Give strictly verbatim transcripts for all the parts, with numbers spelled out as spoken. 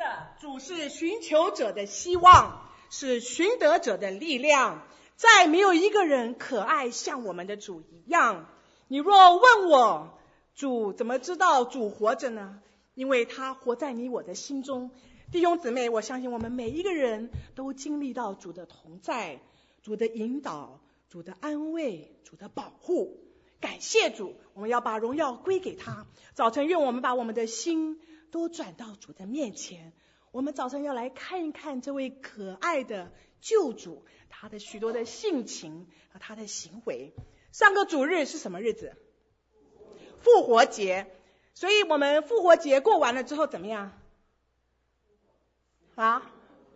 的，主是寻求者的希望，是寻得者的力量。再没有一个人可爱像我们的主一样。你若问我，主怎么知道主活着呢？因为他活在你我的心中。弟兄姊妹，我相信我们每一个人都经历到主的同在，主的引导，主的安慰，主的保护。感谢主，我们要把荣耀归给他。早晨愿我们把我们的心都转到主的面前。我们早晨要来看一看这位可爱的救主，他的许多的性情和他的行为。上个主日是什么日子？复活节。所以我们复活节过完了之后怎么样啊？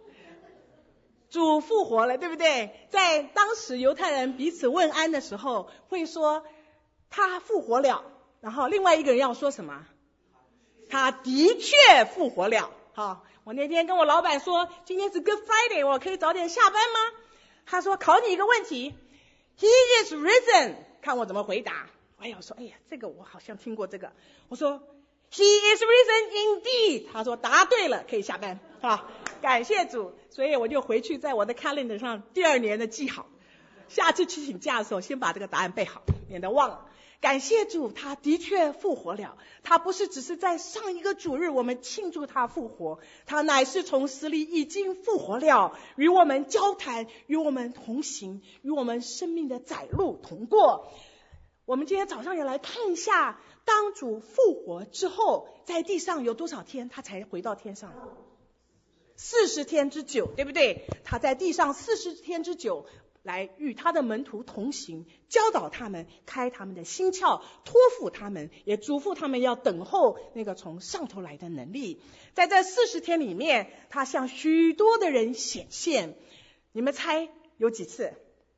主复活了，对不对？在当时犹太人彼此问安的时候会说他复活了，然后另外一个人要说什么？他的确复活了。好，我那天跟我老板说今天是 Good Friday， 我可以早点下班吗？他说考你一个问题， He is risen， 看我怎么回答。哎呀，我说哎呀，这个我好像听过这个。我说 He is risen indeed， 他说答对了，可以下班。好，感谢主。所以我就回去在我的 calendar 上第二年的记好，下次去请假的时候先把这个答案背好，免得忘了。感谢主，他的确复活了。他不是只是在上一个主日我们庆祝他复活，他乃是从死里已经复活了，与我们交谈，与我们同行，与我们生命的窄路同过。我们今天早上也来看一下，当主复活之后，在地上有多少天他才回到天上？四十天之久，对不对？他在地上四十天之久，来与他的门徒同行，教导他们，开他们的心窍，托付他们，也嘱咐他们要等候那个从上头来的能力。在这四十天里面，他向许多的人显现。你们猜有几次？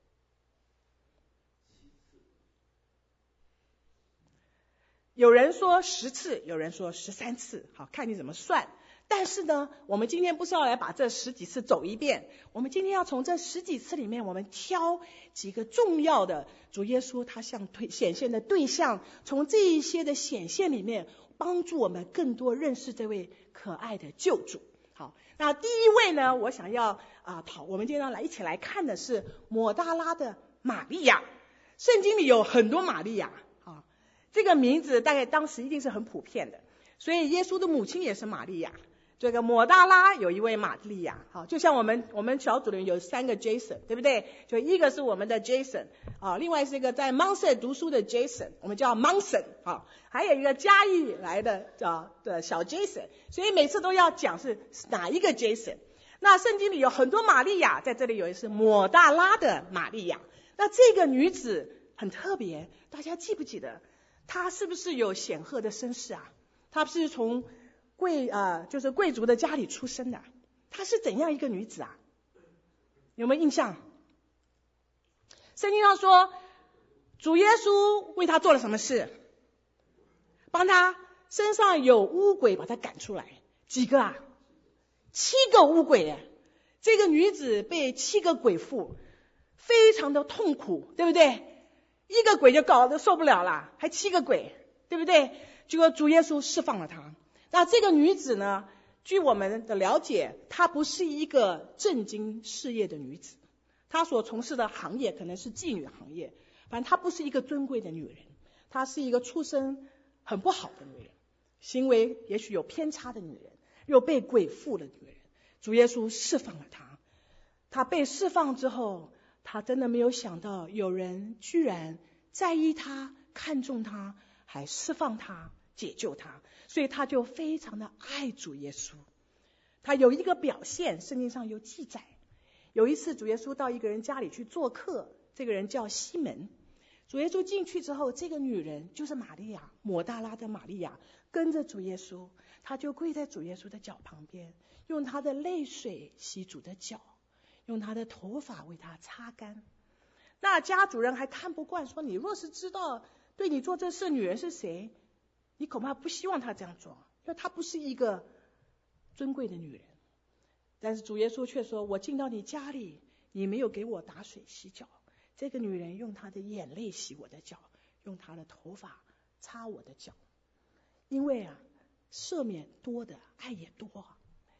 有人说十次，有人说十三次，好，看你怎么算。但是呢，我们今天不是要来把这十几次走一遍，我们今天要从这十几次里面，我们挑几个重要的主耶稣他向显现的对象，从这一些的显现里面，帮助我们更多认识这位可爱的救主。好，那第一位呢，我想要啊讨，我们今天来一起来看的是抹大拉的玛利亚。圣经里有很多玛利亚。这个名字大概当时一定是很普遍的，所以耶稣的母亲也是玛利亚。这个抹大拉有一位玛利亚，好，就像我们我们小组里有三个 Jason， 对不对？就一个是我们的 Jason 啊，另外是一个在 Monson 读书的 Jason， 我们叫 Monson 啊，还有一个嘉义来的啊的小 Jason， 所以每次都要讲是哪一个 Jason。那圣经里有很多玛利亚，在这里有一是抹大拉的玛利亚。那这个女子很特别，大家记不记得？她是不是有显赫的身世啊？她是从贵呃就是贵族的家里出生的。她是怎样一个女子啊？有没有印象？圣经上说，主耶稣为她做了什么事？帮她身上有污鬼，把她赶出来。几个啊？七个污鬼耶！这个女子被七个鬼附，非常的痛苦，对不对？一个鬼就搞得受不了了，还七个鬼，对不对？结果主耶稣释放了她。那这个女子呢，据我们的了解，她不是一个正经事业的女子，她所从事的行业可能是妓女行业，反正她不是一个尊贵的女人，她是一个出身很不好的女人，行为也许有偏差的女人，又被鬼附的女人。主耶稣释放了她，她被释放之后，他真的没有想到有人居然在意他，看重他，还释放他，解救他，所以他就非常的爱主耶稣。他有一个表现，圣经上有记载，有一次主耶稣到一个人家里去做客，这个人叫西门。主耶稣进去之后，这个女人就是玛利亚，抹大拉的玛利亚，跟着主耶稣，他就跪在主耶稣的脚旁边，用他的泪水洗主的脚，用他的头发为他擦干。那家主人还看不惯，说你若是知道对你做这事女人是谁，你恐怕不希望她这样做，因为她不是一个尊贵的女人。但是主耶稣却说，我进到你家里，你没有给我打水洗脚，这个女人用她的眼泪洗我的脚，用她的头发擦我的脚。因为啊，赦免多的爱也多，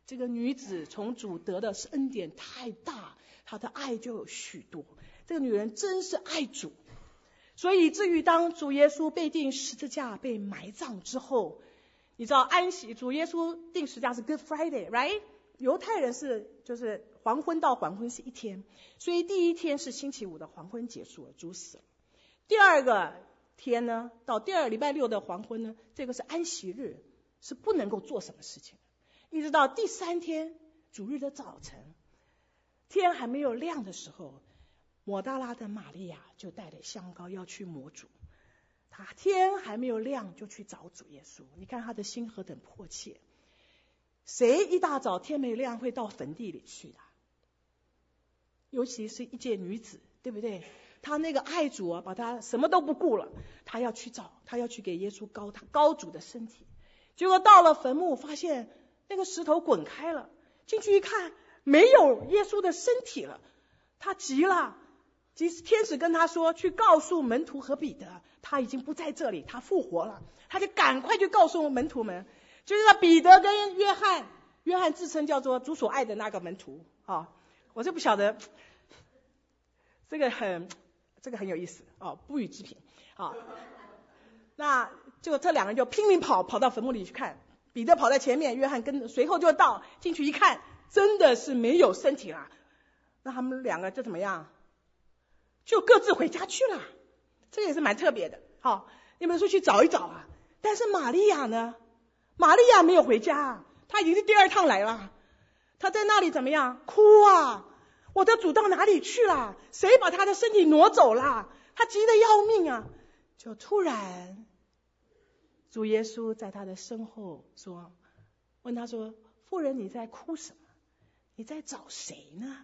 这个女子从主得的是恩典太大，她的爱就有许多。这个女人真是爱主，所以以至于当主耶稣被钉十字架被埋葬之后，你知道安息，主耶稣钉十字架是 Good Friday right， 犹太人是就是黄昏到黄昏是一天，所以第一天是星期五的黄昏结束了，主死了。第二个天呢，到第二礼拜六的黄昏呢，这个是安息日，是不能够做什么事情的。一直到第三天主日的早晨，天还没有亮的时候，抹大拉的玛利亚就带着香膏要去抹主。他天还没有亮就去找主耶稣，你看他的心何等迫切。谁一大早天没亮会到坟地里去的？尤其是一介女子，对不对？他那个爱主啊，把他什么都不顾了，他要去找，他要去给耶稣膏他膏主的身体。结果到了坟墓，发现那个石头滚开了，进去一看没有耶稣的身体了，他急了。天使跟他说，去告诉门徒和彼得，他已经不在这里，他复活了。他就赶快去告诉门徒们，就是说彼得跟约翰，约翰自称叫做主所爱的那个门徒啊，我就不晓得，这个很这个很有意思啊，不予置评啊。那就这两个人就拼命跑，跑到坟墓里去看，彼得跑在前面，约翰跟随后就到，进去一看，真的是没有身体了。那他们两个就怎么样？就各自回家去了，这也是蛮特别的。好，你们说去找一找啊。但是玛利亚呢？玛利亚没有回家，她已经是第二趟来了。她在那里怎么样？哭啊！我的主到哪里去了？谁把她的身体挪走了？她急得要命啊！就突然，主耶稣在她的身后说，问她说：“妇人，你在哭什么？你在找谁呢？”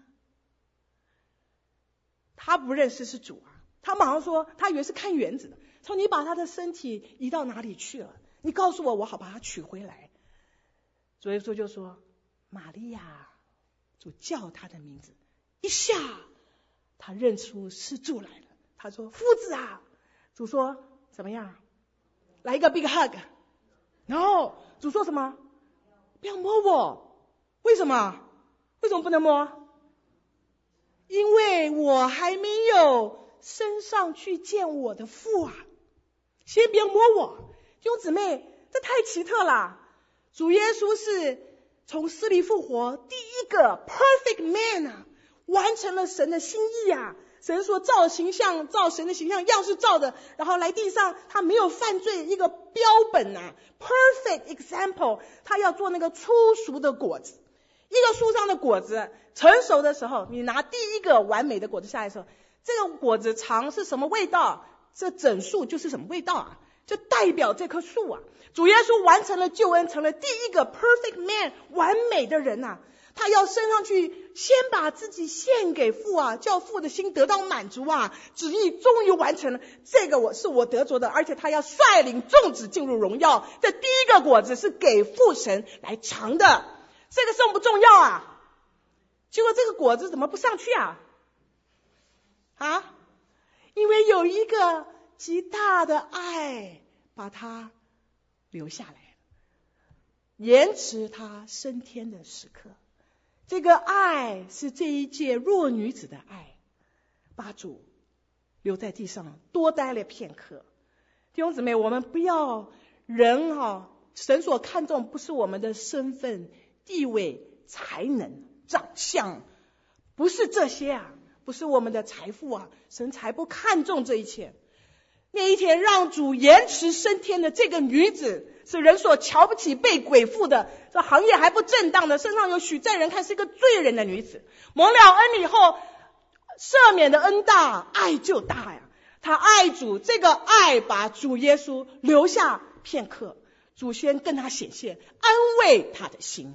他不认识是主啊，他马上说，他以为是看园子的，说你把他的身体移到哪里去了？你告诉我，我好把他取回来。主耶稣就说：“玛利亚。”主叫他的名字，一下他认出是主来了。他说：“夫子啊！”主说：“怎么样？来一个 big hug。”然后主说什么？不要摸我。为什么？为什么不能摸？因为我还没有升上去见我的父啊！先别摸我，弟兄姊妹，这太奇特了。主耶稣是从死里复活第一个 perfect man 啊，完成了神的心意啊。神说照形象，照神的形象样式照的，然后来地上，他没有犯罪，一个标本啊 perfect example， 他要做那个粗熟的果子。一个树上的果子成熟的时候，你拿第一个完美的果子下来的时候，这个果子尝是什么味道，这整树就是什么味道啊，就代表这棵树啊。主耶稣完成了救恩，成了第一个 perfect man 完美的人啊。他要升上去，先把自己献给父啊，叫父的心得到满足啊，旨意终于完成了。这个我是我得着的，而且他要率领众子进入荣耀。这第一个果子是给父神来尝的，这个重不重要啊？结果这个果子怎么不上去啊？啊？因为有一个极大的爱把它留下来，延迟他升天的时刻。这个爱是这一届弱女子的爱，把主留在地上多待了片刻。弟兄姊妹，我们不要人啊，神所看重不是我们的身份、地位、才能、长相，不是这些啊，不是我们的财富啊，神才不看重这一切。那一天让主延迟升天的这个女子，是人所瞧不起、被鬼附的，这行业还不正当的，身上有许在人看是一个罪人的女子，蒙了恩以后，赦免的恩大，爱就大呀。她爱主，这个爱把主耶稣留下片刻，主先跟她显现，安慰她的心。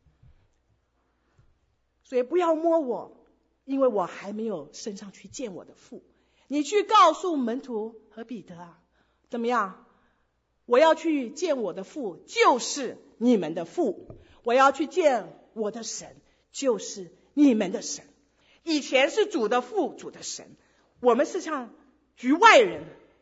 所以不要摸我，因为我还没有升上去见我的父。你去告诉门徒和彼得啊，怎么样？我要去见我的父，就是你们的父；我要去见我的神，就是你们的神。以前是主的父，主的神，我们是像局外人，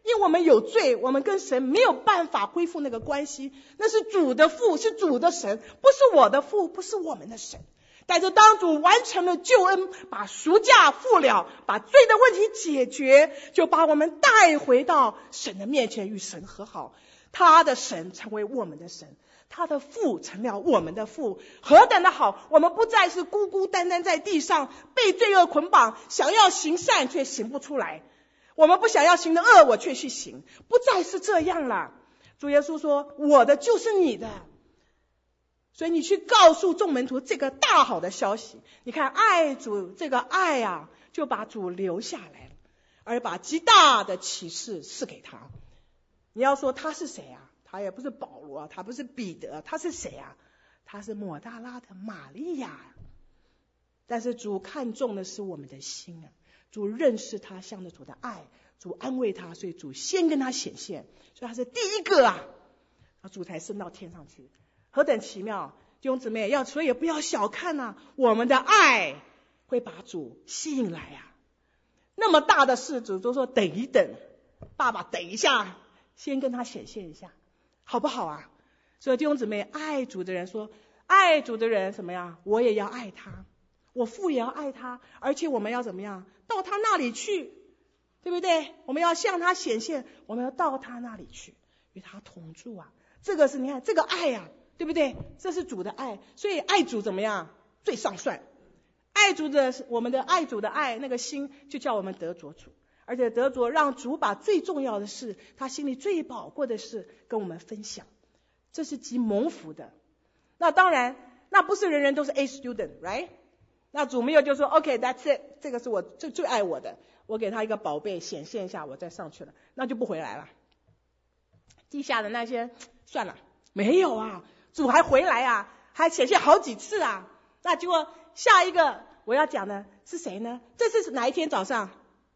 因为我们有罪，我们跟神没有办法恢复那个关系，那是主的父，是主的神，不是我的父，不是我们的神。但是当主完成了救恩，把赎价付了，把罪的问题解决，就把我们带回到神的面前，与神和好。他的神成为我们的神，他的父成了我们的父，何等的好！我们不再是孤孤单单在地上被罪恶捆绑，想要行善却行不出来，我们不想要行的恶我却去行，不再是这样了。主耶稣说，我的就是你的。所以你去告诉众门徒这个大好的消息。你看爱主，这个爱啊，就把主留下来了，而把极大的启示赐给他。你要说他是谁啊？他也不是保罗，他不是彼得，他是谁啊？他是抹大拉的玛利亚。但是主看重的是我们的心啊，主认识他，向着主的爱，主安慰他，所以主先跟他显现，所以他是第一个啊，主才升到天上去。何等奇妙！弟兄姊妹，要所以不要小看啊，我们的爱会把主吸引来啊。那么大的事，主都说等一等，爸爸等一下，先跟他显现一下，好不好啊？所以弟兄姊妹，爱主的人说，爱主的人什么呀？我也要爱他，我父也要爱他，而且我们要怎么样？到他那里去，对不对？我们要向他显现，我们要到他那里去，与他同住啊。这个是你看这个爱啊，对不对？这是主的爱，所以爱主怎么样？最上算。爱主的，我们的爱主的爱，那个心就叫我们得着主，而且得着让主把最重要的事，他心里最宝贵的事跟我们分享，这是极蒙福的。那当然，那不是人人都是 A student， right？ 那主没有就说 OK that's it， 这个是我最最爱我的，我给他一个宝贝显现一下，我再上去了，那就不回来了。地下的那些算了，没有啊，主还回来啊，还显现好几次啊。那结果下一个我要讲的是谁呢？这是哪一天早上？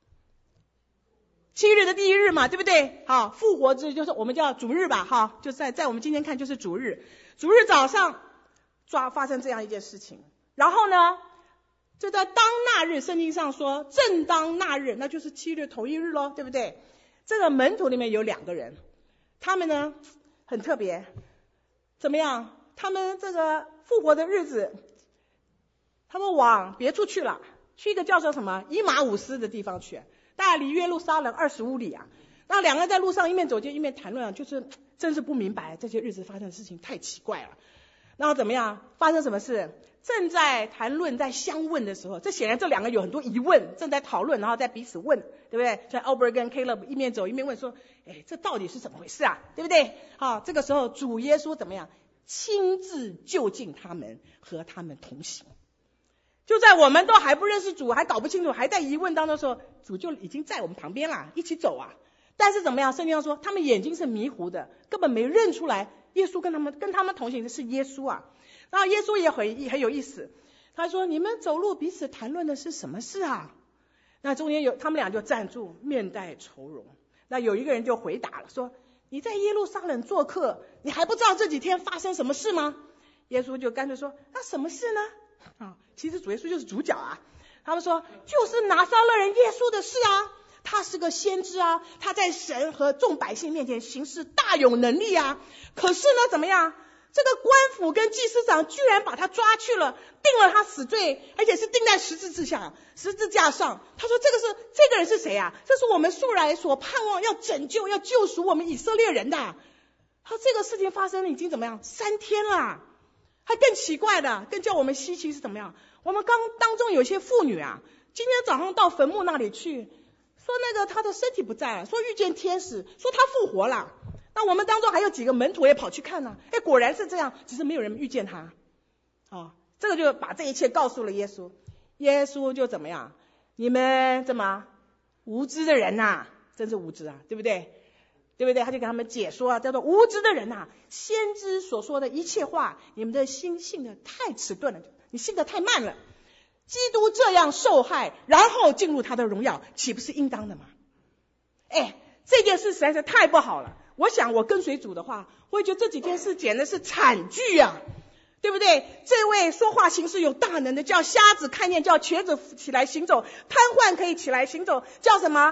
七日的第一日嘛，对不对？好，复活日就是我们叫主日吧，哈，就在在我们今天看就是主日。主日早上抓发生这样一件事情，然后呢，就在当那日，圣经上说正当那日，那就是七日同一日咯，对不对？这个门徒里面有两个人，他们呢很特别，怎么样？他们这个复活的日子，他们往别处去了，去一个叫做什么伊马五斯的地方去，大概离耶路撒冷二十五里啊。那两个人在路上一面走街一面谈论，就是真是不明白这些日子发生的事情太奇怪了。然后怎么样？发生什么事？正在谈论，在相问的时候，这显然这两个有很多疑问，正在讨论，然后在彼此问，对不对？像 Albert 跟 Caleb 一面走一面问说，哎，这到底是怎么回事啊？对不对？好，这个时候主耶稣怎么样？亲自就近他们，和他们同行。就在我们都还不认识主，还搞不清楚，还在疑问当中的时候，主就已经在我们旁边了，一起走啊。但是怎么样？圣经上说他们眼睛是迷糊的，根本没认出来耶稣跟他们跟他们同行的是耶稣啊。然后耶稣也很很有意思，他说你们走路彼此谈论的是什么事啊？那中间有他们俩就站住，面带愁容。那有一个人就回答了，说你在耶路撒冷做客，你还不知道这几天发生什么事吗？耶稣就干脆说，那什么事呢？啊，其实主耶稣就是主角啊。他们说就是拿撒勒人耶稣的事啊，他是个先知啊，他在神和众百姓面前行事大有能力啊。可是呢怎么样？这个官府跟祭司长居然把他抓去了，定了他死罪，而且是定在十字架十字架上。他说这个是这个人是谁啊？这是我们素来所盼望要拯救要救赎我们以色列人的。他说这个事情发生了已经怎么样三天了。还更奇怪的，更叫我们稀奇是怎么样？我们刚当中有些妇女啊，今天早上到坟墓那里去，说那个他的身体不在了，说遇见天使，说他复活了。那我们当中还有几个门徒也跑去看呢、啊，哎，果然是这样，只是没有人遇见他。哦，这个就把这一切告诉了耶稣，耶稣就怎么样？你们怎么无知的人呐、啊？真是无知啊，对不对？对不对？他就给他们解说啊，叫做无知的人呐、啊，先知所说的一切话，你们的心信的太迟钝了，你信的太慢了。基督这样受害，然后进入他的荣耀，岂不是应当的吗？哎，这件事实在是太不好了。我想我跟随主的话，我会觉得这几件事简直是惨剧啊，对不对？这位说话行事有大能的，叫瞎子看见，叫瘸子起来行走，瘫痪可以起来行走，叫什么？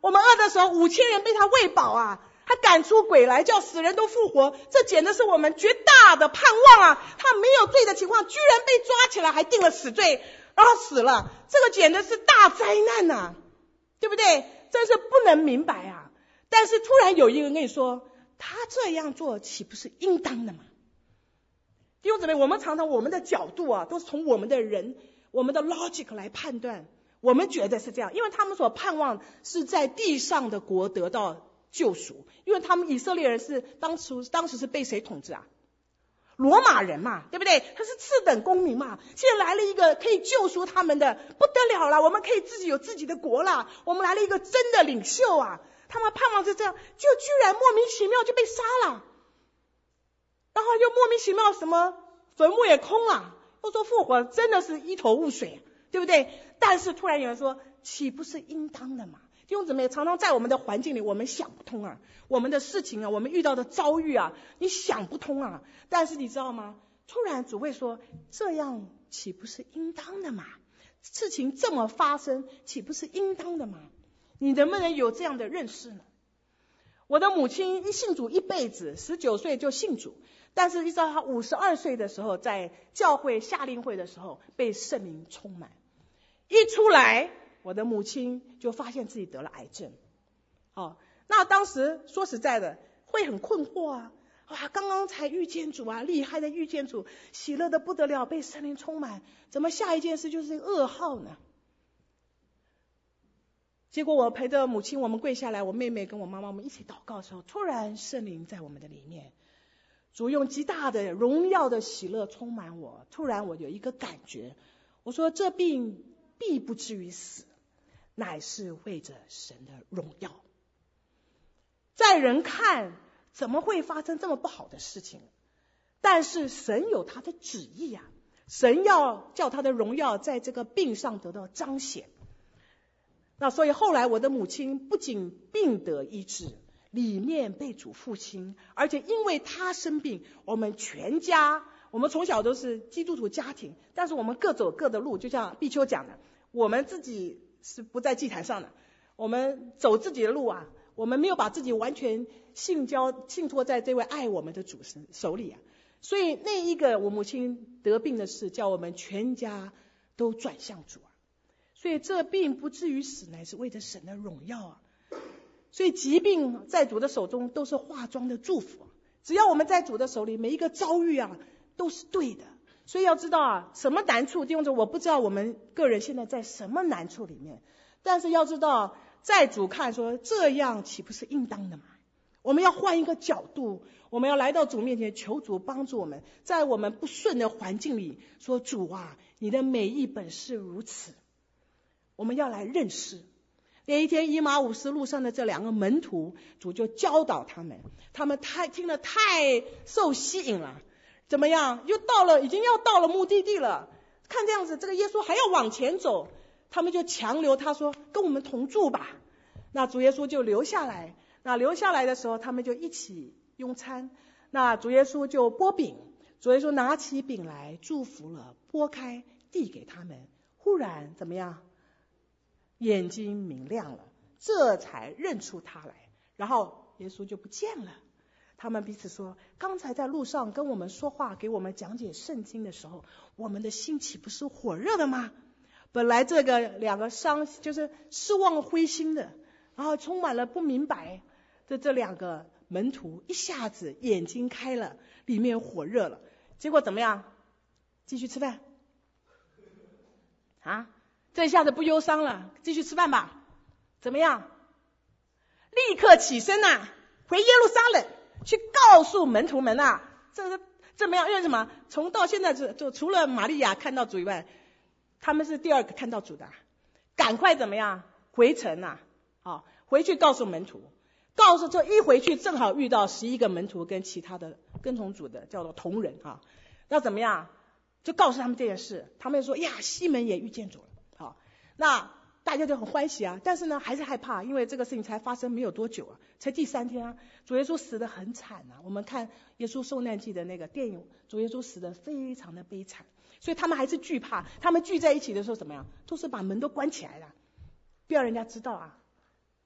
我们饿的时候五千人被他喂饱啊，他赶出鬼来，叫死人都复活，这简直是我们绝大的盼望啊！他没有罪的情况，居然被抓起来，还定了死罪，然后死了，这个简直是大灾难呐、啊，对不对？真是不能明白啊！但是突然有一个人跟你说，他这样做岂不是应当的吗？弟兄姊妹，我们常常我们的角度啊，都是从我们的人、我们的 logic 来判断，我们觉得是这样，因为他们所盼望是在地上的国得到救赎，因为他们以色列人是当时当时是被谁统治啊？罗马人嘛，对不对？他是次等公民嘛。现在来了一个可以救赎他们的，不得了了，我们可以自己有自己的国了。我们来了一个真的领袖啊！他们盼望是这样，就居然莫名其妙就被杀了，然后又莫名其妙什么坟墓也空了，又说复活，真的是一头雾水，对不对？但是突然有人说，岂不是应当的嘛？弟兄姊妹，常常在我们的环境里，我们想不通啊，我们的事情啊，我们遇到的遭遇啊，你想不通啊。但是你知道吗？突然主会说，这样岂不是应当的嘛？事情这么发生，岂不是应当的嘛？你能不能有这样的认识呢？我的母亲一信主一辈子，十九岁就信主，但是一直到她五十二岁的时候，在教会夏令会的时候被圣灵充满，一出来，我的母亲就发现自己得了癌症。哦，那当时说实在的，会很困惑啊，哇，刚刚才遇见主啊，厉害的遇见主，喜乐的不得了，被圣灵充满，怎么下一件事就是噩耗呢？结果我陪着母亲，我们跪下来，我妹妹跟我妈妈，我们一起祷告的时候，突然圣灵在我们的里面，主用极大的荣耀的喜乐充满我。突然我有一个感觉，我说这病必不至于死，乃是为着神的荣耀。在人看怎么会发生这么不好的事情？但是神有他的旨意啊，神要叫他的荣耀在这个病上得到彰显。那所以后来我的母亲不仅病得医治，里面被主复兴，而且因为她生病，我们全家，我们从小都是基督徒家庭，但是我们各走各的路，就像碧秋讲的，我们自己是不在祭坛上的，我们走自己的路啊，我们没有把自己完全信交信托在这位爱我们的主手里啊。所以那一个我母亲得病的事，叫我们全家都转向主啊。所以这病不至于死，乃是为着神的荣耀啊。所以疾病在主的手中都是化妆的祝福，只要我们在主的手里，每一个遭遇啊都是对的。所以要知道啊，什么难处，弟兄姊妹，我不知道我们个人现在在什么难处里面，但是要知道，在主看说这样岂不是应当的吗？我们要换一个角度，我们要来到主面前，求主帮助我们，在我们不顺的环境里说，主啊，你的美意本是如此。我们要来认识。那一天以马忤斯路上的这两个门徒，主就教导他们，他们太听了太受吸引了，怎么样？又到了，已经要到了目的地了。看这样子，这个耶稣还要往前走，他们就强留他说：“跟我们同住吧。”那主耶稣就留下来。那留下来的时候，他们就一起用餐。那主耶稣就拨饼，主耶稣拿起饼来，祝福了，拨开，递给他们。忽然怎么样？眼睛明亮了，这才认出他来。然后耶稣就不见了。他们彼此说，刚才在路上跟我们说话，给我们讲解圣经的时候，我们的心岂不是火热的吗？本来这个两个伤就是失望灰心的，然后充满了不明白的这两个门徒，一下子眼睛开了，里面火热了。结果怎么样？继续吃饭啊？这一下子不忧伤了，继续吃饭吧。怎么样？立刻起身啊，回耶路撒冷去告诉门徒们啊，这是怎么样？因为什么？从到现在就除了玛利亚看到主以外，他们是第二个看到主的。赶快怎么样？回城啊，好，回去告诉门徒。告诉这一回去，正好遇到十一个门徒跟其他的跟从主的叫做同人啊。那怎么样？就告诉他们这件事。他们说呀，西门也遇见主了。好，那大家就很欢喜啊，但是呢还是害怕，因为这个事情才发生没有多久啊，才第三天啊，主耶稣死得很惨啊。我们看耶稣受难记的那个电影，主耶稣死得非常的悲惨，所以他们还是惧怕。他们聚在一起的时候怎么样？都是把门都关起来了，不要人家知道啊，对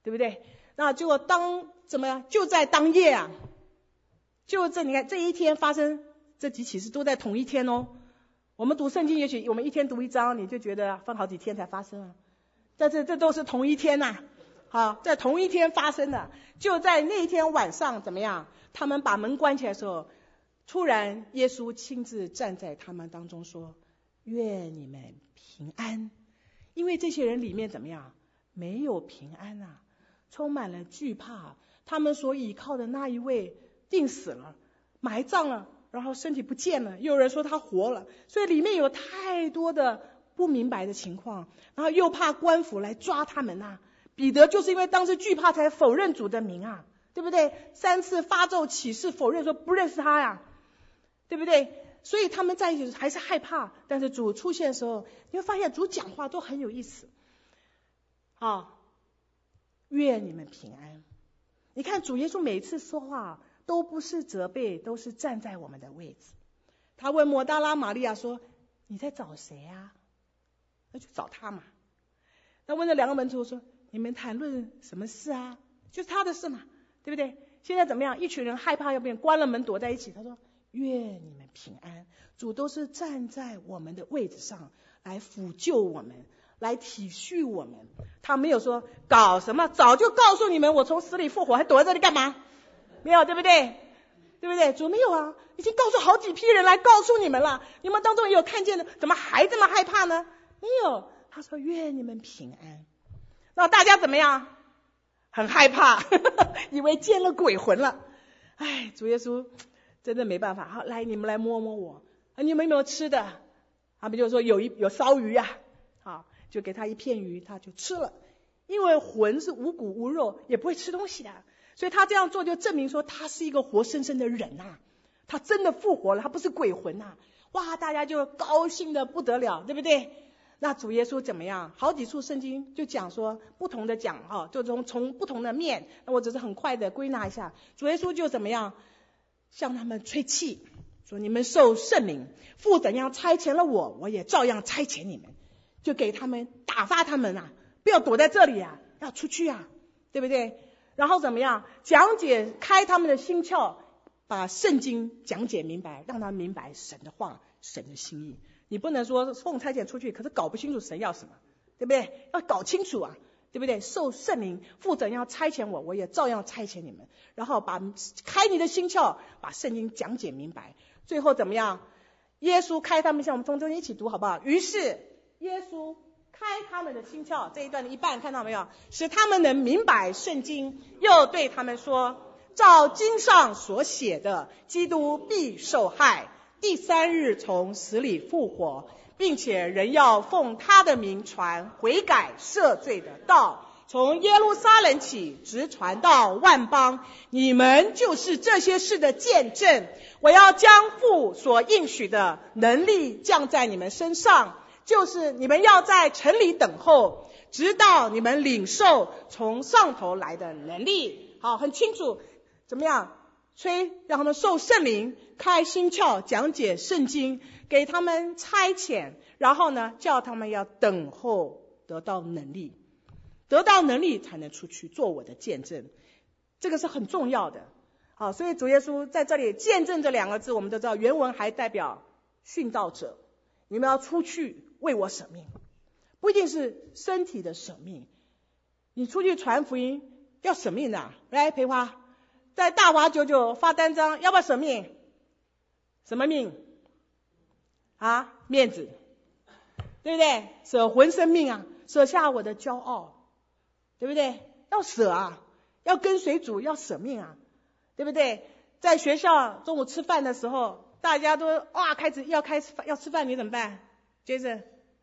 对不对？那结果当怎么样？就在当夜啊，就这你看这一天发生这几起事都在同一天哦。我们读圣经，也许我们一天读一章，你就觉得分好几天才发生啊。但是这都是同一天呐、啊，好，在同一天发生的。就在那天晚上怎么样？他们把门关起来的时候，突然耶稣亲自站在他们当中说：愿你们平安。因为这些人里面怎么样？没有平安啊，充满了惧怕。他们所倚靠的那一位病死了，埋葬了，然后身体不见了，又有人说他活了，所以里面有太多的不明白的情况，然后又怕官府来抓他们啊。彼得就是因为当时惧怕才否认主的名啊，对不对？三次发咒起誓否认说不认识他呀，对不对？所以他们在一起还是害怕，但是主出现的时候，你会发现主讲话都很有意思啊。愿你们平安。你看主耶稣每次说话都不是责备，都是站在我们的位置。他问抹大拉玛利亚说：你在找谁啊？那就找他嘛。那问这两个门徒说：你们谈论什么事啊？就是他的事嘛，对不对？现在怎么样？一群人害怕，要不然关了门躲在一起。他说：愿你们平安。主都是站在我们的位置上来抚救我们，来体恤我们。他没有说搞什么，早就告诉你们我从死里复活，还躲在这里干嘛？没有，对不对？对不对？主没有啊，已经告诉好几批人来告诉你们了，你们当中也有看见的，怎么还这么害怕呢？没有，他说愿你们平安。那大家怎么样？很害怕，呵呵，以为见了鬼魂了。哎，主耶稣真的没办法，好，来你们来摸摸我，啊，你们有没有吃的？他们就说有一有烧鱼啊，好，就给他一片鱼，他就吃了。因为魂是无骨无肉，也不会吃东西的，所以他这样做就证明说他是一个活生生的人啊，他真的复活了，他不是鬼魂啊。哇，大家就高兴的不得了，对不对？那主耶稣怎么样？好几处圣经就讲说不同的讲哈，就从从不同的面，那我只是很快的归纳一下。主耶稣就怎么样向他们吹气，说你们受圣灵，父怎样差遣了我，我也照样差遣你们，就给他们打发他们啊，不要躲在这里啊，要出去啊，对不对？然后怎么样讲解开他们的心窍，把圣经讲解明白，让他们明白神的话，神的心意。你不能说奉差遣出去，可是搞不清楚神要什么，对不对？要搞清楚啊，对不对？受圣灵，父怎样差遣我，我也照样差遣你们。然后把开你的心窍，把圣经讲解明白。最后怎么样？耶稣开他们，像我们从中间一起读好不好？于是耶稣开他们的心窍，这一段的一半看到没有？使他们能明白圣经，又对他们说：照经上所写的，基督必受害，第三日从死里复活，并且人要奉他的名传悔改赦罪的道，从耶路撒冷起，直传到万邦。你们就是这些事的见证。我要将父所应许的能力降在你们身上，就是你们要在城里等候，直到你们领受从上头来的能力。好，很清楚，怎么样？吹，让他们受圣灵，开心窍，讲解圣经，给他们差遣，然后呢，叫他们要等候得到能力，得到能力才能出去做我的见证，这个是很重要的。好，所以主耶稣在这里见证这两个字，我们都知道原文还代表殉道者，你们要出去为我舍命，不一定是身体的舍命，你出去传福音要舍命的、啊。来，培华在大华九九发单张，要不要舍命？什么命啊？面子，对不对？舍浑身命啊，舍下我的骄傲，对不对？要舍啊，要跟随主，要舍命啊，对不对？在学校中午吃饭的时候，大家都哇开始要开始要吃饭，你怎么办？接着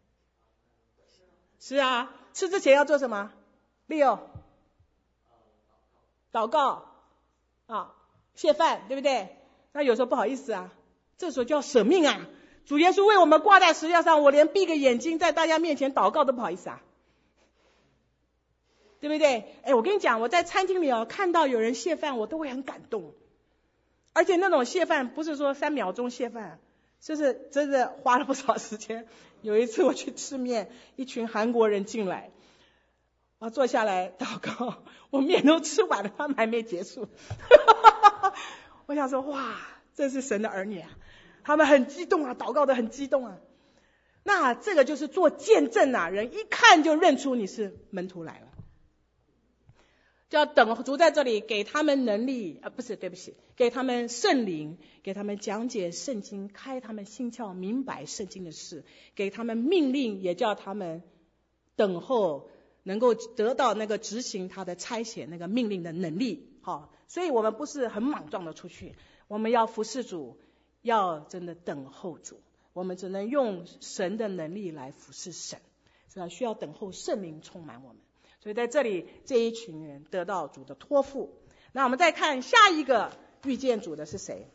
是啊，吃之前要做什么？六祷告啊，谢饭，对不对？那有时候不好意思啊，这时候就要舍命啊。主耶稣为我们挂在十字架上，我连闭个眼睛在大家面前祷告都不好意思啊，对不对？哎，我跟你讲，我在餐厅里哦，看到有人谢饭，我都会很感动。而且那种谢饭不是说三秒钟谢饭，就是真的花了不少时间。有一次我去吃面，一群韩国人进来， 啊，坐下来祷告，我面都吃完了，他们还没结束。我想说，哇，这是神的儿女啊，他们很激动啊，祷告的很激动啊。那这个就是做见证啊，人一看就认出你是门徒来了。就要等主在这里给他们能力啊，不是，对不起，给他们圣灵，给他们讲解圣经，开他们心窍，明白圣经的事，给他们命令，也叫他们等候，能够得到那个执行他的差遣那个命令的能力。好，所以我们不是很莽撞的出去，我们要服侍主，要真的等候主，我们只能用神的能力来服侍神，是吧？需要等候圣灵充满我们。所以在这里这一群人得到主的托付。那我们再看下一个遇见主的是谁？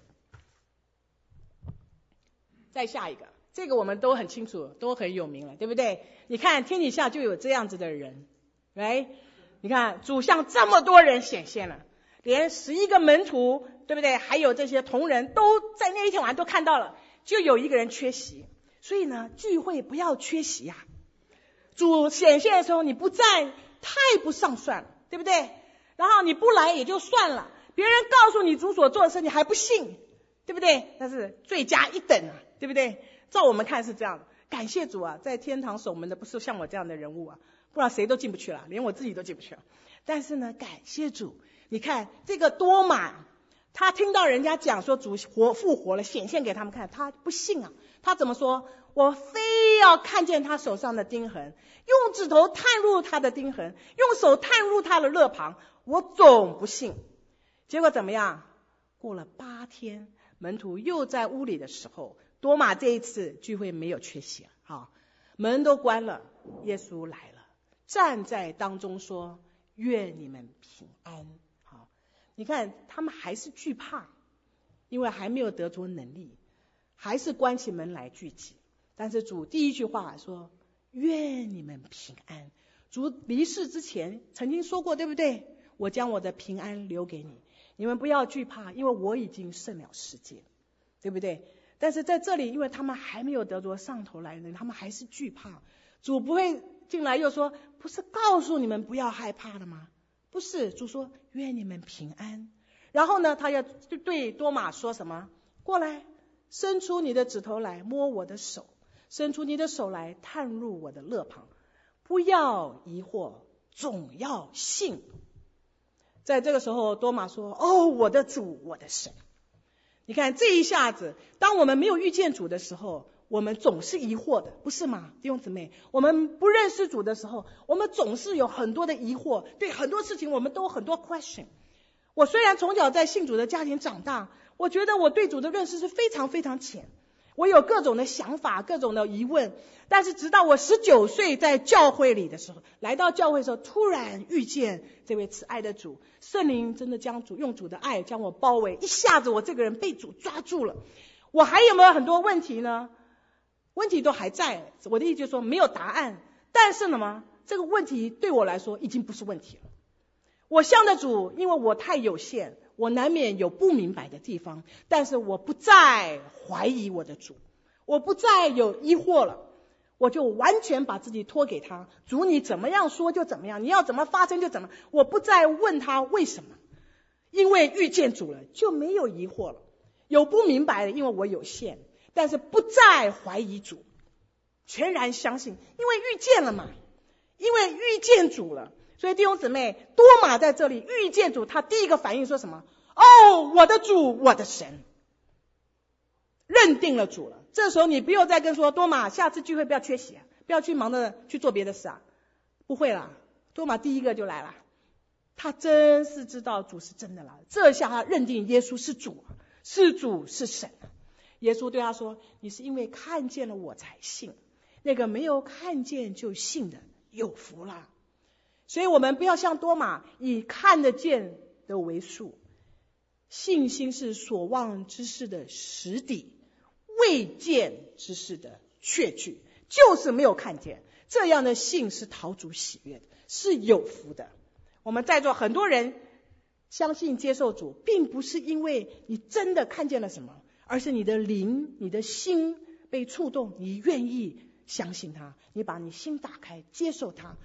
再下一个，这个我们都很清楚，都很有名了，对不对？你看天底下就有这样子的人，来，你看主向这么多人显现了，连十一个门徒，对不对？还有这些同人都在那一天晚上都看到了，就有一个人缺席。所以呢，聚会不要缺席呀、啊。主显现的时候你不在，太不上算了，对不对？然后你不来也就算了，别人告诉你主所做的事你还不信，对不对？那是罪加一等啊，对不对？照我们看是这样的。感谢主啊，在天堂守门的不是像我这样的人物啊，不然谁都进不去了，连我自己都进不去了。但是呢，感谢主，你看这个多马，他听到人家讲说主活复活了，显现给他们看，他不信啊。他怎么说？我非要看见他手上的钉痕，用指头探入他的钉痕，用手探入他的肋旁，我总不信。结果怎么样？过了八天，门徒又在屋里的时候，多马这一次聚会没有缺席了，好，门都关了，耶稣来了，站在当中说：愿你们平安。好，你看他们还是惧怕，因为还没有得着能力，还是关起门来聚集。但是主第一句话说：愿你们平安。主离世之前曾经说过，对不对？我将我的平安留给你，你们不要惧怕，因为我已经胜了世界，对不对？但是在这里，因为他们还没有得着上头来的，他们还是惧怕。主不会进来又说：不是告诉你们不要害怕了吗？不是，主说：愿你们平安。然后呢，他要对多马说什么？过来，伸出你的指头来摸我的手，伸出你的手来探入我的肋旁，不要疑惑，总要信。在这个时候，多马说：哦，我的主，我的神。你看这一下子，当我们没有遇见主的时候，我们总是疑惑的，不是吗？弟兄姊妹，我们不认识主的时候，我们总是有很多的疑惑，对很多事情我们都有很多 question。 我虽然从小在信主的家庭长大，我觉得我对主的认识是非常非常浅，我有各种的想法，各种的疑问。但是直到我十九岁在教会里的时候，来到教会的时候，突然遇见这位慈爱的主，圣灵真的将主用主的爱将我包围，一下子我这个人被主抓住了。我还有没有很多问题呢？问题都还在，我的意思就是说没有答案，但是呢，这个问题对我来说已经不是问题了。我向着主，因为我太有限，我难免有不明白的地方，但是我不再怀疑我的主，我不再有疑惑了，我就完全把自己托给他。主你怎么样说就怎么样，你要怎么发生就怎么，我不再问他为什么，因为遇见主了就没有疑惑了。有不明白的，因为我有限，但是不再怀疑主，全然相信，因为遇见了嘛，因为遇见主了。所以弟兄姊妹，多马在这里遇见主，他第一个反应说什么？哦，我的主，我的神。认定了主了。这时候你不用再跟说多马下次聚会不要缺席啊，不要去忙着去做别的事啊，不会啦。多马第一个就来了，他真是知道主是真的了，这下他认定耶稣是主，是主是神。耶稣对他说：你是因为看见了我才信，那个没有看见就信的有福了。所以我们不要像多马以看得见的为数，信心是所望之事的实底，未见之事的确据，就是没有看见，这样的信是讨主喜悦的，是有福的。我们在座很多人相信接受主，并不是因为你真的看见了什么，而是你的灵，你的心被触动，你愿意相信他，你把你心打开接受他，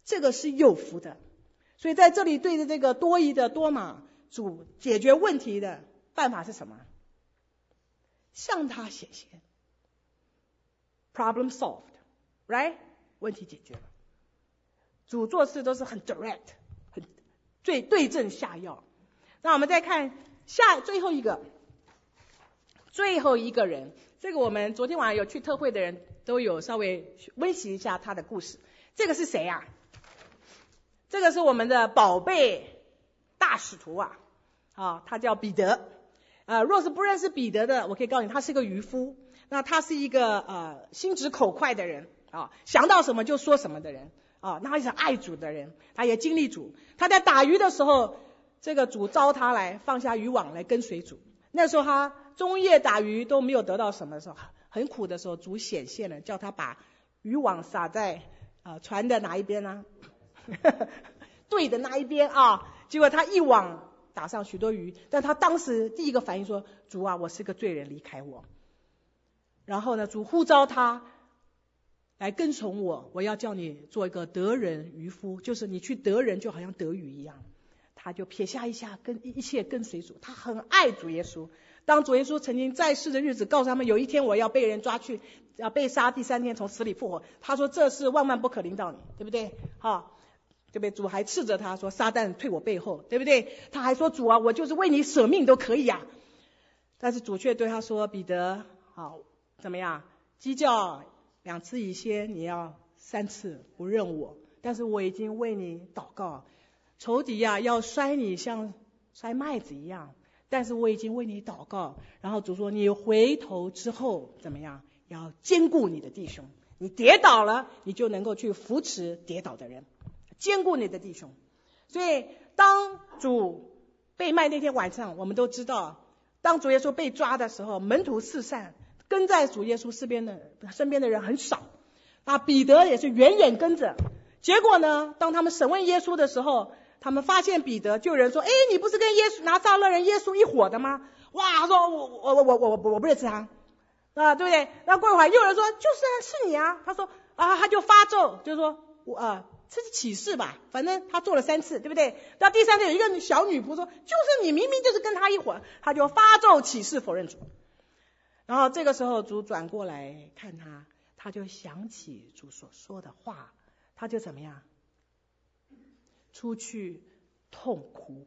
这个是有福的。所以在这里对着这个多疑的多马，主解决问题的办法是什么？向他显现。Problem solved, right? 问题解决了。主做事都是很 direct， 很最对症下药。那我们再看下最后一个，最后一个人，这个我们昨天晚上有去特会的人都有稍微温习一下他的故事。这个是谁啊？这个是我们的宝贝大使徒啊，啊，他叫彼得。呃，若是不认识彼得的，我可以告诉你，他是个渔夫。那他是一个呃心直口快的人啊，想到什么就说什么的人啊。那他是爱主的人，他也经历主。他在打鱼的时候，这个主召他来放下渔网来跟随主。那时候他终夜打鱼都没有得到什么的时候，很苦的时候，主显现了，叫他把渔网撒在呃船的哪一边呢？对的那一边啊。结果他一网打上许多鱼，但他当时第一个反应说：主啊，我是个罪人，离开我。然后呢，主呼召他来跟从我，我要叫你做一个得人渔夫，就是你去得人就好像得鱼一样。他就撇下一下跟一切跟随主，他很爱主耶稣。当主耶稣曾经在世的日子告诉他们，有一天我要被人抓去，要被杀，第三天从死里复活。他说这是万万不可临到你，对不对？好，对不对？主还斥责他说：撒旦退我背后，对不对？他还说：主啊，我就是为你舍命都可以啊。但是主却对他说：彼得，好，怎么样？鸡叫两次以先，你要三次不认我。但是我已经为你祷告，仇敌呀、啊、要摔你像摔麦子一样，但是我已经为你祷告。然后主说：你回头之后怎么样？要兼顾你的弟兄，你跌倒了，你就能够去扶持跌倒的人，兼顾你的弟兄。所以当主被卖那天晚上，我们都知道，当主耶稣被抓的时候，门徒四散，跟在主耶稣身边的身边的人很少。那彼得也是远远跟着。结果呢，当他们审问耶稣的时候，他们发现彼得，就有人说：哎，你不是跟耶稣拿撒勒人耶稣一伙的吗？哇，他说我我我我我我我不认识他啊，对不对？那过一会儿又有人说：就是啊，是你啊。他说啊，他就发咒，就是说我啊，这是启示吧，反正他做了三次，对不对？到第三次有一个小女仆说：就是你，明明就是跟他一伙。他就发咒起誓否认主。然后这个时候主转过来看他，他就想起主所说的话，他就怎么样？出去痛哭，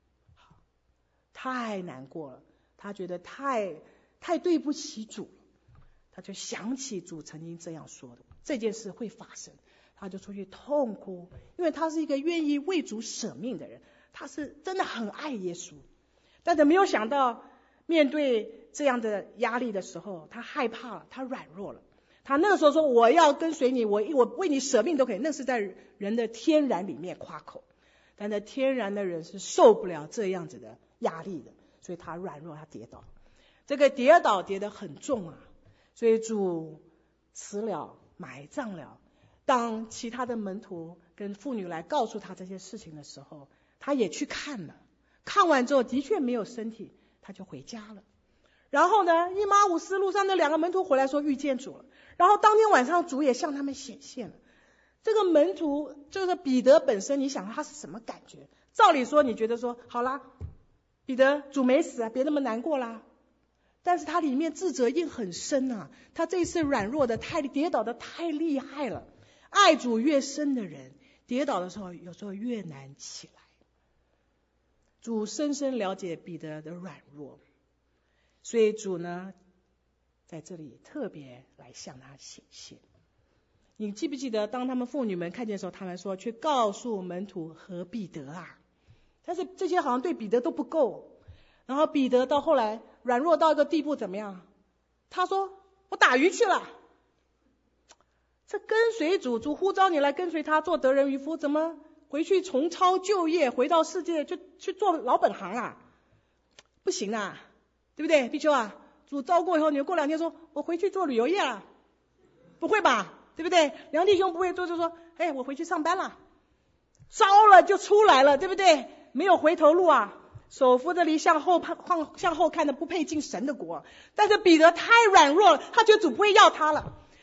太难过了，他觉得太太对不起主了，他就想起主曾经这样说的，这件事会发生，他就出去痛哭，因为他是一个愿意为主舍命的人，他是真的很爱耶稣。但是没有想到，面对这样的压力的时候，他害怕了，他软弱了。他那个时候说：我要跟随你，我我为你舍命都可以。那是在人的天然里面夸口，但是天然的人是受不了这样子的压力的，所以他软弱，他跌倒。这个跌倒跌得很重啊，所以主辞了，埋葬了。当其他的门徒跟妇女来告诉他这些事情的时候，他也去看了，看完之后的确没有身体，他就回家了。然后呢，以马忤斯路上那两个门徒回来说遇见主了。然后当天晚上主也向他们显现了。这个门徒就是彼得本身，你想他是什么感觉？照理说你觉得说好啦，彼得主没死啊，别那么难过啦。但是他里面自责印很深啊，他这一次软弱的太跌倒的太厉害了。爱主越深的人，跌倒的时候有时候越难起来。主深深了解彼得的软弱，所以主呢在这里特别来向他显现。你记不记得当他们妇女们看见的时候，他们说去告诉门徒和彼得啊，但是这些好像对彼得都不够。然后彼得到后来软弱到一个地步怎么样？他说我打鱼去了。这跟随主，主呼召你来跟随他做得人渔夫，怎么回去重操旧业，回到世界就去做老本行啊？不行啊，对不对？碧秋啊，主招过以后，你过两天说我回去做旅游业了，不会吧？对不对？梁弟兄不会做就说，哎，我回去上班了，招了就出来了，对不对？没有回头路啊，手扶着犁向后向后看的不配进神的国。但是彼得太软弱了，他觉得主不会要他了。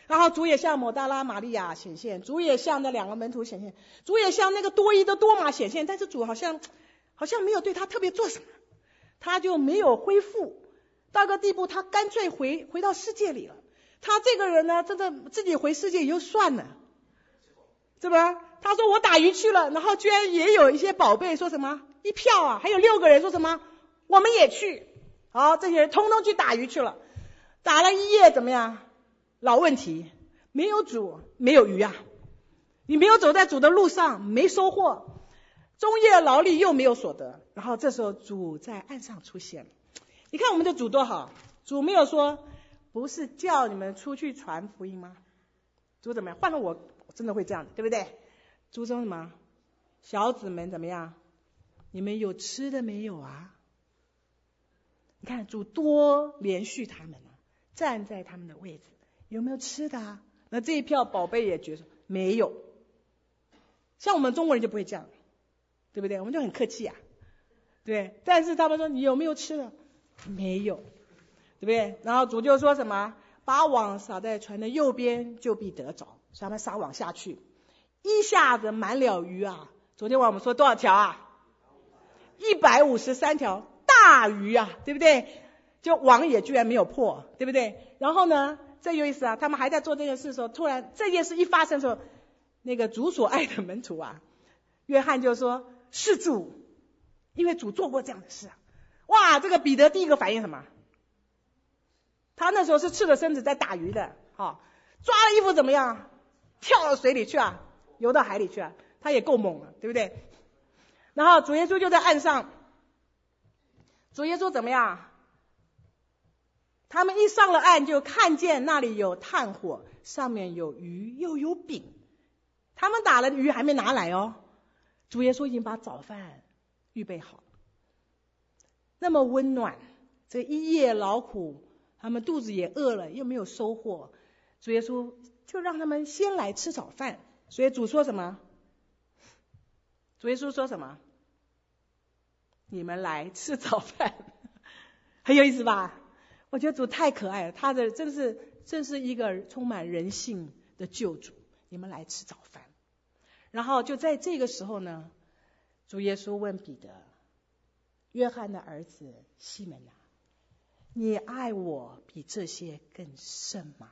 然后主也向抹大拉玛利亚显现，主也向那两个门徒显现，主也向那个多疑的多马显现，但是主好像好像没有对他特别做什么，他就没有恢复到个地步，他干脆回回到世界里了。他这个人呢，真的自己回世界也就算了，是吧？他说我打鱼去了，然后居然也有一些宝贝说什么一票啊，还有六个人说什么我们也去。好，这些人通通去打鱼去了，打了一夜怎么样？老问题，没有主没有鱼啊，你没有走在主的路上没收获，终夜劳力又没有所得。然后这时候主在岸上出现了。你看我们的主多好，主没有说不是叫你们出去传福音吗？主怎么样？换了我我真的会这样的，对不对？主说什么？小子们怎么样？你们有吃的没有啊？你看主多连续他们啊，站在他们的位置，有没有吃的啊？那这一票宝贝也觉得没有。像我们中国人就不会这样，对不对？我们就很客气啊，对。但是他们说你有没有吃的？没有，对不对？然后主就说什么？把网撒在船的右边，就必得着。所以他们撒网下去，一下子满了鱼啊！昨天晚上我们说多少条啊？一百五十三条大鱼啊，对不对？就网也居然没有破，对不对？然后呢，这有意思啊！他们还在做这件事的时候，突然这件事一发生的时候，那个主所爱的门徒啊，约翰就说：“是主。”因为主做过这样的事啊！哇，这个彼得第一个反应什么？他那时候是赤着身子在打鱼的，好、哦，抓了衣服怎么样？跳到水里去啊，游到海里去啊，他也够猛了，对不对？然后主耶稣就在岸上，主耶稣怎么样？他们一上了岸，就看见那里有炭火，上面有鱼又有饼。他们打了鱼还没拿来哦，主耶稣已经把早饭预备好，那么温暖。这一夜劳苦，他们肚子也饿了，又没有收获，主耶稣就让他们先来吃早饭。所以主说什么？主耶稣说什么？你们来吃早饭，很有意思吧？我觉得主太可爱了，他的真是真是一个充满人性的救主。你们来吃早饭。然后就在这个时候呢，主耶稣问彼得，约翰的儿子西门啊，你爱我比这些更甚吗？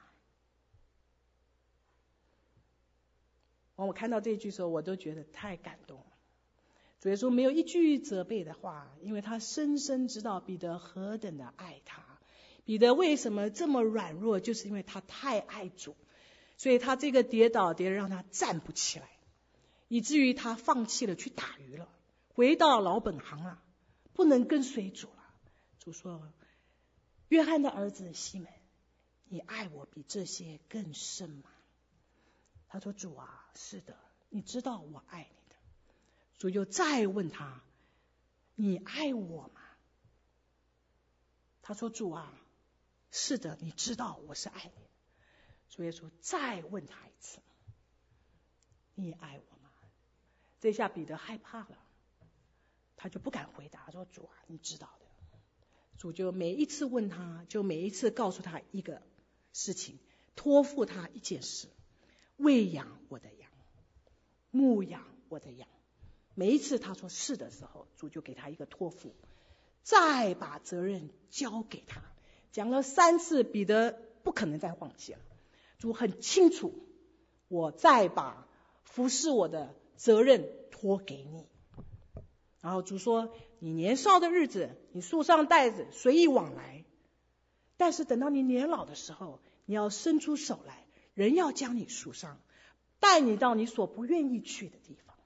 我看到这句时候，我都觉得太感动了。主耶稣没有一句责备的话，因为他深深知道彼得何等的爱他。彼得为什么这么软弱，就是因为他太爱主，所以他这个跌倒跌得让他站不起来，以至于他放弃了去打鱼了，回到老本行了，不能跟随主了。主说，约翰的儿子西门，你爱我比这些更甚吗？他说，主啊，是的，你知道我爱你的。主就再问他，你爱我吗？他说，主啊，是的，你知道我是爱你的。主耶稣再问他一次，你爱我吗？这下彼得害怕了，他就不敢回答，说，主啊，你知道的。主就每一次问他，就每一次告诉他一个事情，托付他一件事，喂养我的羊，牧养我的羊。每一次他说是的时候，主就给他一个托付，再把责任交给他。讲了三次，彼得不可能再忘记了。主很清楚，我再把服侍我的责任托给你。然后主说，你年少的日子，你束上带子，随意往来。但是等到你年老的时候，你要伸出手来，人要将你束上，带你到你所不愿意去的地方。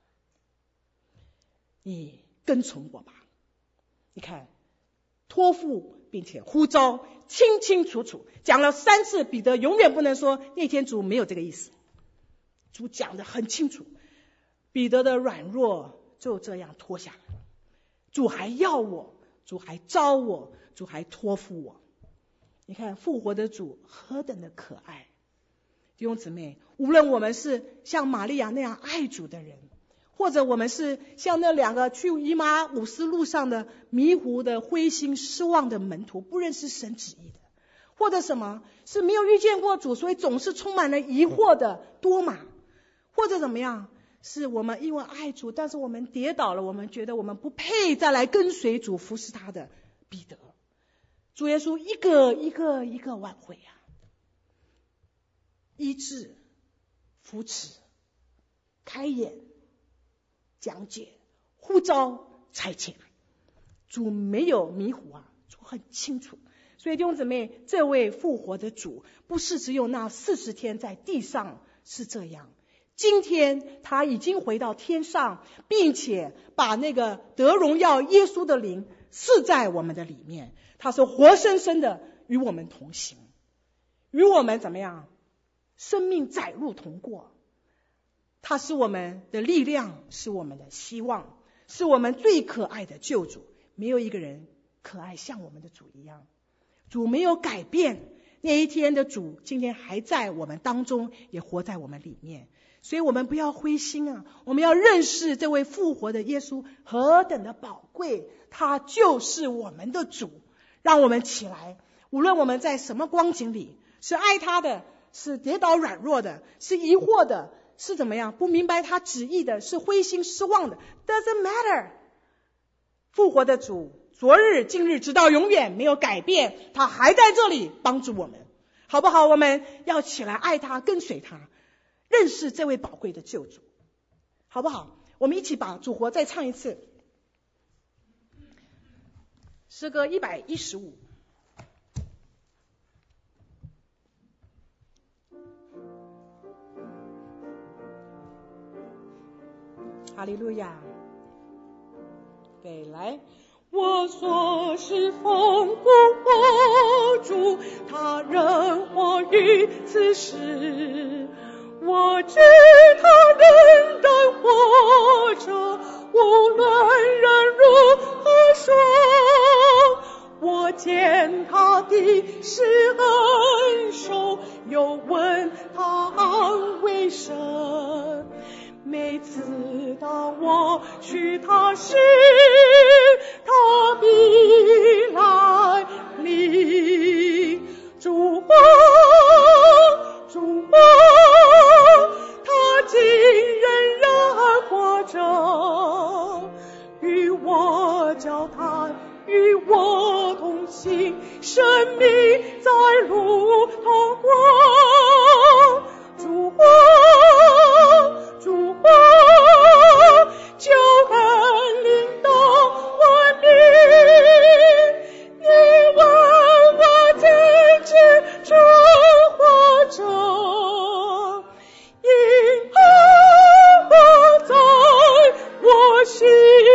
你跟从我吧。你看，托付并且呼召清清楚楚，讲了三次，彼得永远不能说那天主没有这个意思。主讲得很清楚，彼得的软弱就这样脱下来。主还要我，主还召我，主还托付我。你看复活的主何等的可爱。弟兄姊妹，无论我们是像玛利亚那样爱主的人，或者我们是像那两个去以马忤斯路上的迷糊的灰心失望的门徒，不认识神旨意的， 或者什么是没有遇见过主，所以总是充满了疑惑的多马，或者怎么样，是我们因为爱主，但是我们跌倒了，我们觉得我们不配再来跟随主服侍他的彼得。主耶稣一个一个一个挽回啊，医治、扶持、开眼、讲解、呼召、差遣，主没有迷糊啊，主很清楚。所以弟兄姊妹，这位复活的主不是只有那四十天在地上是这样，今天他已经回到天上，并且把那个得荣耀耶稣的灵赐在我们的里面，他是活生生的与我们同行，与我们怎么样生命载入同过。他是我们的力量，是我们的希望，是我们最可爱的救主。没有一个人可爱像我们的主一样，主没有改变，那一天的主今天还在我们当中，也活在我们里面。所以我们不要灰心啊，我们要认识这位复活的耶稣何等的宝贵，他就是我们的主。让我们起来，无论我们在什么光景里，是爱他的，是跌倒软弱的，是疑惑的，是怎么样不明白他旨意的，是灰心失望的， doesn't matter。 复活的主昨日今日直到永远没有改变，他还在这里帮助我们，好不好？我们要起来爱他，跟随他，认识这位宝贵的救主，好不好？我们一起把主活再唱一次，诗歌一百一十五。哈利路亚。对，来，我所侍奉复活主，他仍活于此时，我知他仍然活着，无论人如何说，我见他的是恩手，又问他安慰神。每次当我许他时，他必来临。主啊，主啊，他竟仍然活着，与我交谈，与我同行，生命在路通过。主啊，主啊，救恩临到万民，你问我怎知这活着，因爱活在我心，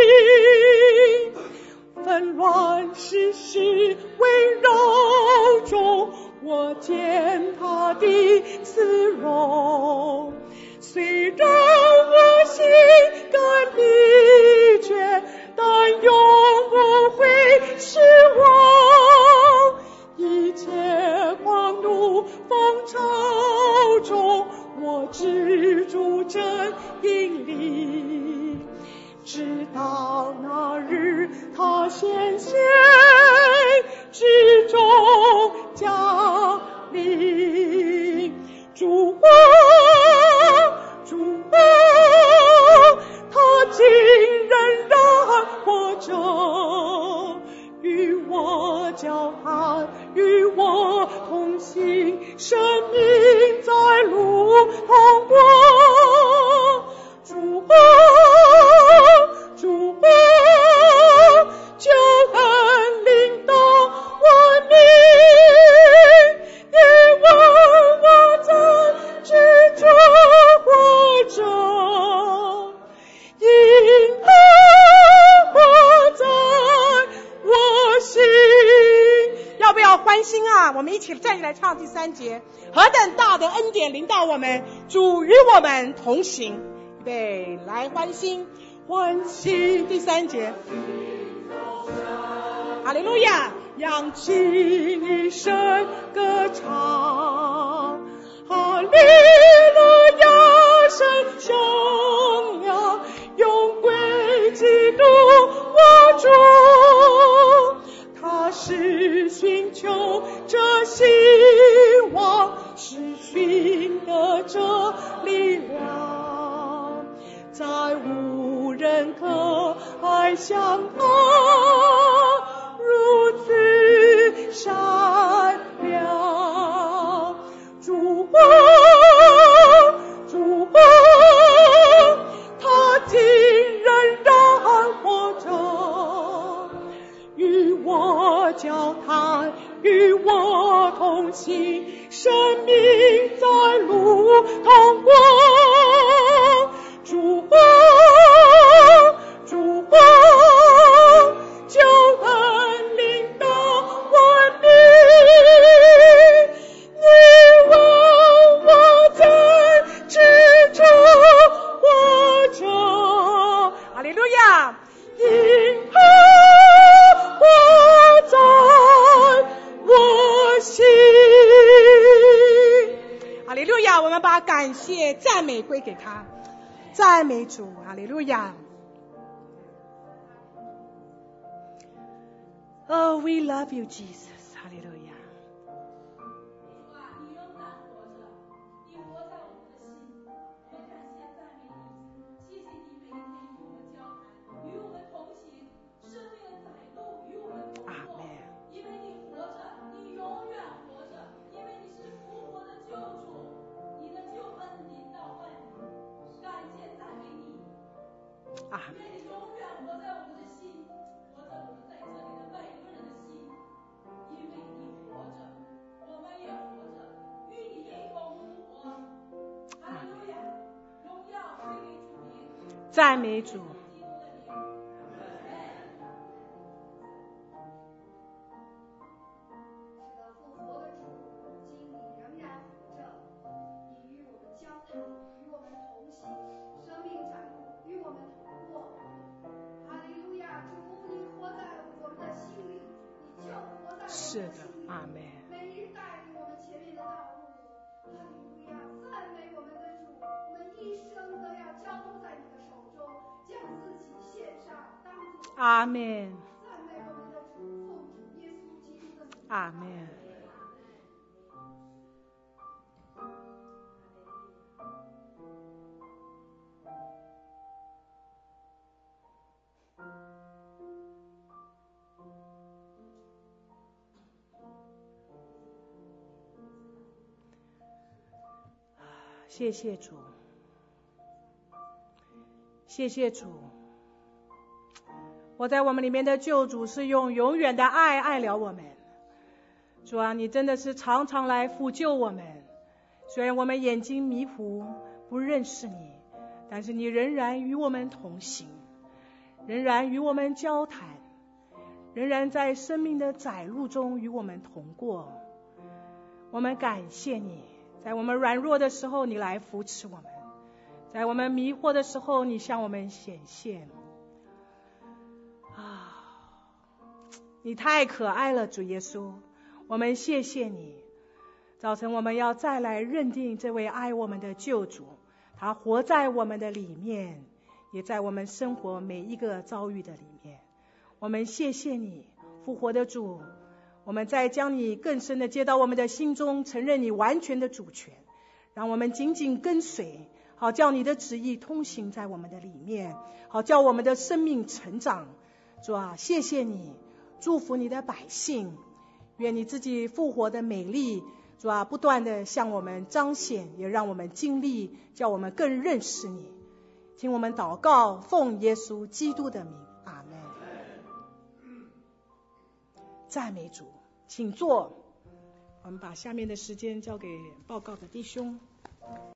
纷乱世事围绕中，我见他的慈容。虽然我心肝疲倦，但永不会失望。一切狂怒风潮中，我只住真引领，直到那日他显现之中降临。主啊，主啊，他竟仍然活着，与我交谈，与我同行，生命在路通过。主啊，主啊，救恩临到万民，你问我怎知这活着，因爱活在我心。要不要欢欣啊？我们一起站起来唱第三节。何等大的恩典临到我们，主与我们同行。预备，来欢欣，欢欣。第三节。哈利路亚！扬起你声歌唱，哈利路亚声响亮，永归基督我主，他是寻求这心活着力量，再无人可爱像他如此善良。主啊，主啊，他竟仍然活着，与我交谈，与我同行，生命在路通过。主啊，主啊，救恩领导万民，你问我在支撑活着。哈利路亚！因他活在我心。哈利路亚！我们把感谢赞美归给他，赞美主。哈利路亚。Oh, we love you, Jesus. 哈利路亚。 你仍然活着，你活在我们的心，我们感谢赞美你，谢谢你每一天与我们交谈，与我们同行，生命的载路与我们同过。因为你活着，你永远活着，因为你是复活的救主，你的救恩临到万民，感谢赞美你。愿你永远活在我们的心，活在我们在这里的每一个人的心，因为你活着，我们也活着，与你一同复活。哈利路亚，荣耀归给主名， 赞美主。 基督的名。 是的，复活的主，今你仍然活着，你与我们交谈，与我们同行，生命展露，与我们同过。哈利路亚，主，你活在我们的心里，你就活在我们的心里。 是的，阿们。 每日带领我们前面的道路。哈利路亚，赞美我们的主，我们一生都要交托在你的手中，将自己献上，当作阿们。 赞美我们的主，奉主耶稣基督的名。 阿们。谢谢主，谢谢主。我在我们里面的救主是用永远的爱爱了我们。主啊，你真的是常常来抚救我们。虽然我们眼睛迷糊，不认识你，但是你仍然与我们同行，仍然与我们交谈，仍然在生命的窄路中与我们同过。我们感谢你，在我们软弱的时候，你来扶持我们；在我们迷惑的时候，你向我们显现。啊，你太可爱了，主耶稣，我们谢谢你。早晨我们要再来认定这位爱我们的救主，他活在我们的里面，也在我们生活每一个遭遇的里面。我们谢谢你，复活的主。我们再将你更深的接到我们的心中，承认你完全的主权，让我们紧紧跟随，好叫你的旨意通行在我们的里面，好叫我们的生命成长。主啊，谢谢你，祝福你的百姓，愿你自己复活的美丽，主啊，不断的向我们彰显，也让我们经历，叫我们更认识你。听我们祷告，奉耶稣基督的名，阿们。赞美主，请坐。我们把下面的时间交给报告的弟兄。